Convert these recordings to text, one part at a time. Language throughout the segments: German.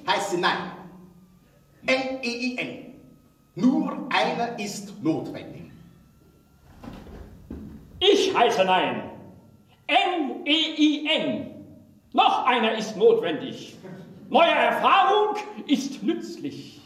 heiße Nein. N-E-I-N. Nur einer ist notwendig. Ich heiße Nein. N-E-I-N. Noch einer ist notwendig. Neue Erfahrung ist nützlich.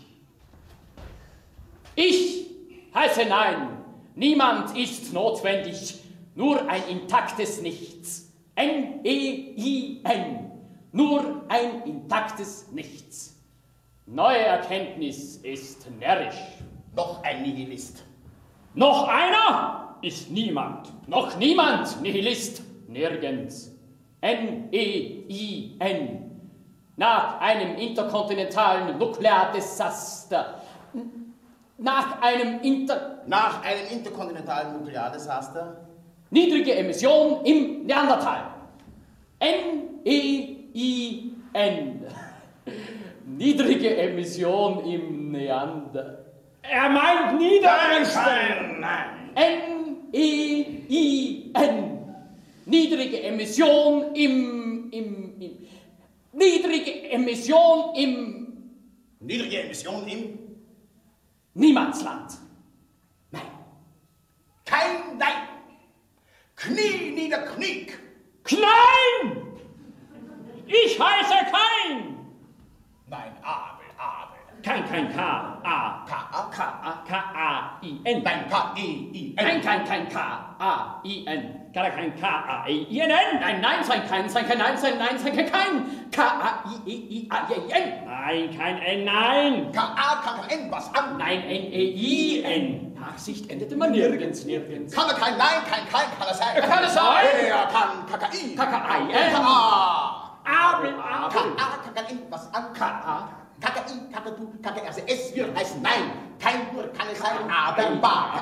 Ich heiße Nein. Niemand ist notwendig. Nur ein intaktes Nichts. N-E-I-N. Nur ein intaktes Nichts. Neue Erkenntnis ist närrisch. Noch ein Nihilist. Noch einer ist niemand. Noch niemand Nihilist. Nirgends. N-E-I-N. Nach einem interkontinentalen Nukleardesaster. Nach einem interkontinentalen Nukleardesaster. Niedrige Emission im Neandertal. N-E-I-N. Niedrige Emission im Neander. Er meint Niederösterreich. Nein. N-E-I-N. Niedrige Emission Niedrige Emission im Niemandsland. Nein. Kein Nein. Knie nieder, Kniek. Klein! Ich heiße Kein! Nein, Abel. Kein, K-A. K-A-K-A-I-N. Nein, K-E-I-N. Kein, K-A-I-N. Kein K-A-I-N. Nein, nein, sein kein, kein. K-A-I-E-I-A-N. Nein, kein N, nein. K-A-K-N, was an? Nein, N-E-I-N. Nachsicht endete man nirgends. Kann er kein Nein, kann er sein? Kann es sein? Er kann K-K-I. K-K-I-N. K-A. Abel. K-A-K-N, was an? K-A. K-K-I, K-K-Du, K-K-R-C-S, wir heißen Nein. Kein Wort kann es sein, aber wahr.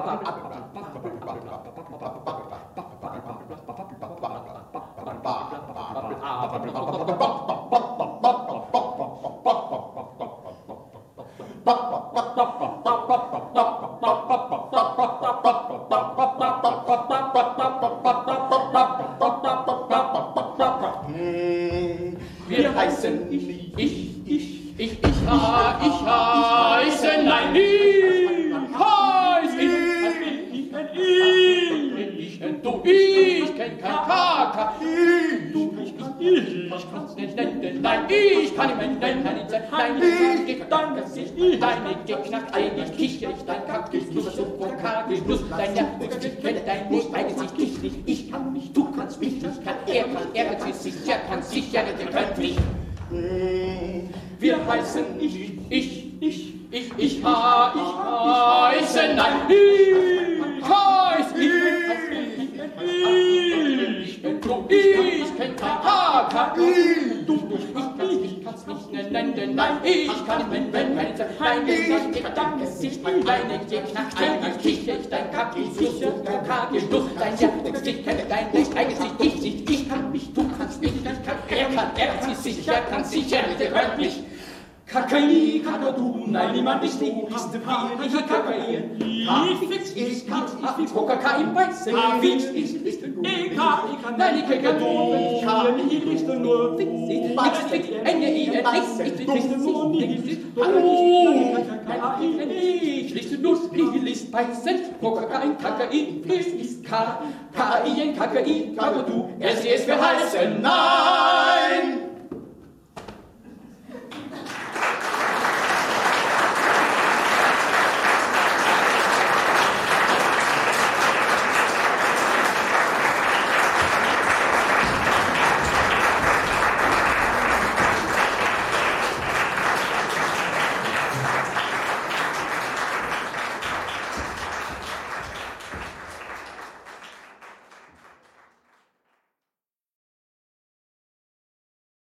Wir heißen ich heiße Nein, ich du, ich kenn kein Kaka, ich kann's nicht nennen, nein, ich kann ihm nennen, nein, deine geknackt, ich kicher, ich dein Kack, ich muss so Kack, ich muss dein Ja, ich kenn dein nicht, eigentlich ich nicht, ich kann nicht, du kannst mich nicht, kann, er kann sich sicher, kann sicher, der könnt mich. Wir heißen ich heiße Nein, ich bin du, ich kenn kein Kaka, du, ich kann's nicht nennen, nein, ich kann nicht nennen, nein, dein Gesicht, deine geknackt, ich kicher, ich dein Kack, ich muss so Kaka, ich muss dein Ja, ich kenn dein nicht, eigentlich ich nicht, ich kann mich, du kannst mich, ich kann, er kann sicher, der hört mich. Kakai, Kakadu, nein, niemand ist du, hast du wie, ich Kakai, ich kann, Kokaka im Weißen, ich nein, ich Kakadu, ich kann, ich richte nur, ich richte nur, ich list Weißen, Kokaka in Kakai, ist K, K-I-N, Kakai, Kakadu, es wir heißen Nein.